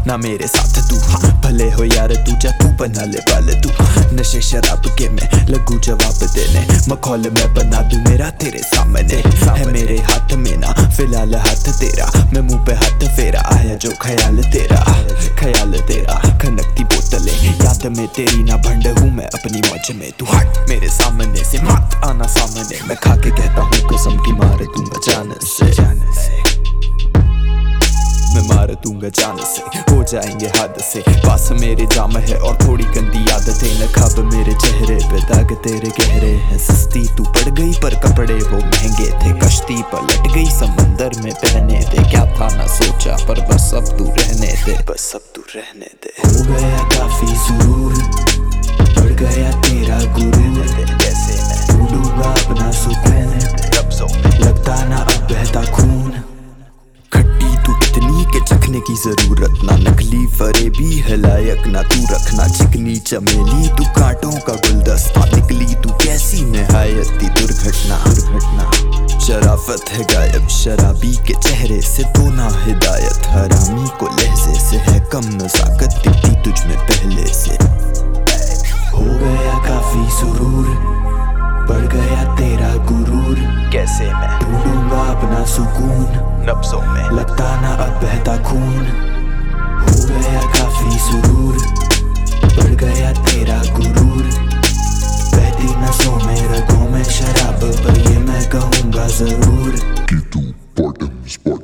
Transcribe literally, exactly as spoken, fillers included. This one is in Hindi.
ना मेरे साथ तू। हाँ भले हो यार तू, जा तू बना ले बाल तू। नशे शराब के मैं लगू जवाब देने, मखौल मैं बना दूं मेरा तेरे सामने। है मेरे हाथ में ना फिलहाल हाथ तेरा, मैं मुंह पे हाथ फेरा, आया जो ख्याल तेरा ख्याल तेरा। खनकती बोतलें याद में तेरी, ना भंड हूँ मैं अपनी मौज में। तू हट मेरे सामने से, मत आना सामने। मैं खा के कहता हूँ कसम की, मार दूंगा जान से मैं मार दूंगा जान से। हो जाएंगे हद से, पास मेरे जाम है और थोड़ी गंदी आदतें। नकाब मेरे चेहरे पे दाग तेरे गहरे हैं। सस्ती तू पड़ गई पर कपड़े वो महंगे थे। कश्ती पलट गई समंदर में बहने दे। क्या था ना सोचा पर बस अब तू रहने दे, बस अब तू रहने दे। हो गया काफी सुरूर, बढ़ गया तेरा गुरूर। कैसे मैं ढूंढूंगा अपना सुकून, लफ्जों में लगता ना अब बहता खून। खट्टी तू इतनी के चखने की जरूरत ना, नकली फरेबी है लायक ना तू रखना। चिकनी चमेली तू कांटों का गुलदस्ता, निकली तू कैसी निहायती दुर्घटना दुर्घटना। शराफत है गायब शराबी के चेहरे से, तो ना हिदायत हरामी को लहजे से है कम। नजाकत दिखती तुझ में पहले से। हो गया काफी सुरूर, बढ़ गया तेरा गुरूर। कैसे मैं ढूंढूंगा अपना सुकून, नब्जों में लगता ना अब बहता खून। हो गया काफी सुरूर, बढ़ गया तेरा गुरूर। बहती नसों में रगों में शराब, पर ये मैं कहूँगा जरूर कि तू बॉटम स्पॉट